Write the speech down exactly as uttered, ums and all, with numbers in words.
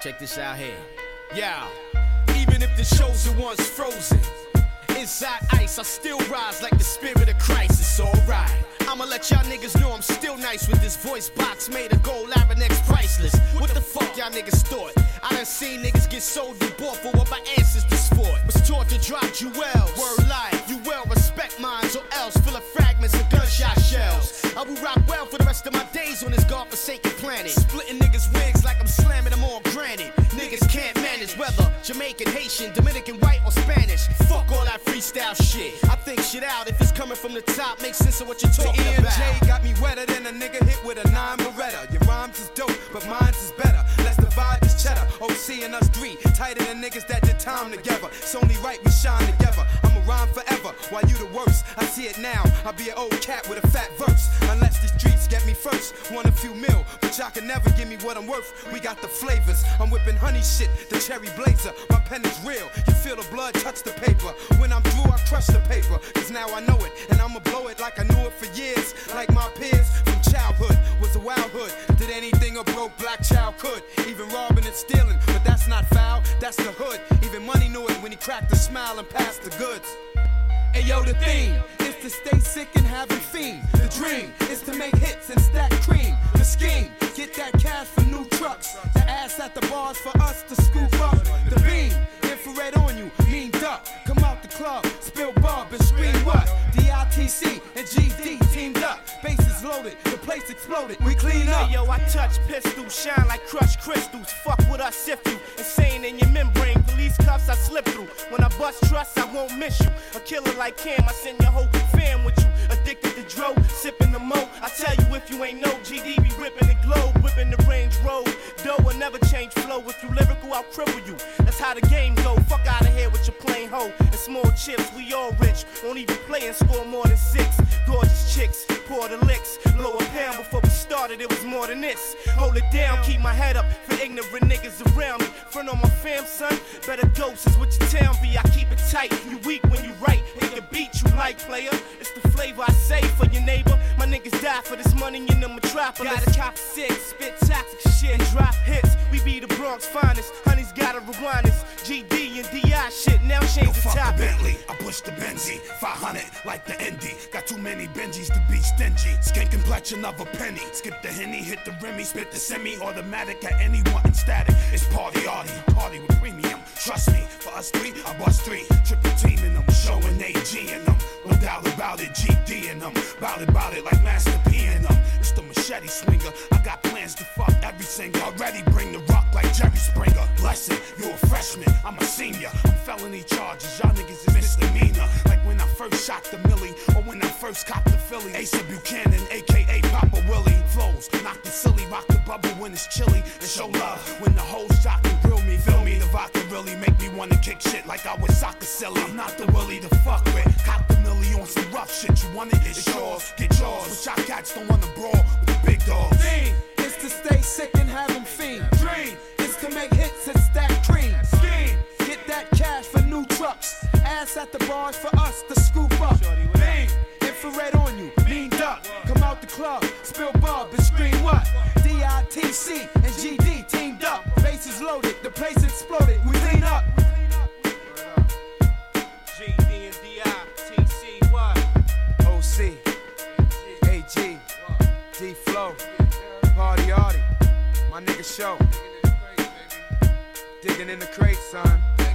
check this out here. Yeah, even if the shows are once frozen, inside ice, I still rise like the spirit of Christ. It's alright. I'ma let y'all niggas know I'm still nice with this voice box made of gold, Labyrinth priceless. What the fuck y'all niggas thought? I done seen niggas get sold and bought for what my ancestors fought. Was taught to drop jewels, word life. You well respect mines or else full of fragments and gunshot shells. I will rock well for the rest of my days on this godforsaken planet. Splitting niggas' wigs like I'm slamming them on granite. Niggas can't manage whether Jamaican, Haitian, Dominican, white or Spanish. Fuck all that freestyle shit. I think shit out if it's coming from the top. Makes sense of what you're talking the about. E M J got me wetter than a nigga hit with a nine Beretta. Your rhymes is dope, but mine's is better. Let's divide this cheddar. O C and us three, tighter than niggas that did time together. It's only right we shine together. I'ma rhyme forever while you the worst. I see it now. I'll be an old cat with a fat verse. Unless the streets get me first. Want a few mil, but y'all can never give me what I'm worth. We got the flavors. I'm whipping honey shit, the cherry blazer. My pen is real. You feel the blood touch the paper. When I'm through, I crush the paper. Cause now I know it, and I'ma blow it like I knew it for years. Like my peers from childhood was a wild hood. Did anything a broke black child could. Even robbing and stealing, but that's not foul, that's the hood. Even money knew it when he cracked a smile and passed the goods. Ayo, the theme is to stay sick and have a fiend. The dream is to make hits and stack cream. The scheme, get that cash for new trucks. The ass at the bars for us to scoop up. The beam, infrared on you, mean duck. Come out the club, spill bub and scream what? D I T C and G D teamed up. Bases loaded, the place exploded. We clean up. Hey, yo, I touch pistols, shine like crushed crystals. Fuck with us if you insane in your membrane. Police cuffs I slip through. When I bust trust, I won't miss you. A killer like Cam, I send your whole fam with you. Addicted to dro, sipping the mo. I tell you if you ain't know, G D be ripping the globe, whipping the Range Road. Dough will never change flow. If you lyrical, I'll cripple you. That's how the game go. Fuck out of here with your plain hoe and small chips. We all rich, won't even play and score more than six. Gorgeous chicks, pour the licks. Blow a pound before we started, it was more than this. Hold it down, keep my head up for ignorant niggas around me. Front on my fam, son, better ghosts is what your town be. I keep it tight, you weak when you right. It can beat you like player. It's the flavor I say for your neighbor. My niggas die for this money in the metropolis. Gotta cop six, spit toxic shit and drop hits. We be the Bronx finest, honey's gotta rewind this. G D and D I shit, now change the topic. The Bentley, I push the Benzie, five hundred like the Indy. Got too many Benjis to be stingy. Skin complexion of a penny. Skip the Henny, hit the Remy, spit the semi-automatic at any one static. It's party, arty, party with premium. Trust me, for us three, I bust three. Triple team in them, showing A G in them. No doubt about it, G D in them. Bout it, bout it like Master P in them. It's the machete swinger. I got plans to fuck every single. Already bring the rock like Jerry Springer. Blessing, you a freshman, I'm a senior. I'm felony charges, y'all niggas is misdemeanor. Like when I first shot the Millie, or when I first copped the Philly. Asa Buchanan, aka Papa Willie. Flows, knock the silly, rock the bubble when it's chilly. And show love when the whole shot can grill me. Feel me, the vodka really make me wanna kick shit like I was soccer silly. I'm not the Willie to fuck with. Cop the Millie on some rough shit. You want it? It's yours, get yours. But y'all cats don't wanna brawl with the big dogs. Dream is to stay sick and have them fiend. Dream is to make hits and stack cream. Scheme, get that cash for new trucks. Ass at the bars for us to scoop up. Beam, infrared on you, mean duck. Come out the club, spill bub and scream what? D I T C and G D teamed up. Bases loaded, the place exploded. We clean up. G D and D I T C what? O C, A G, D Flow, Party Arty, my nigga Show. Digging in the crate, son.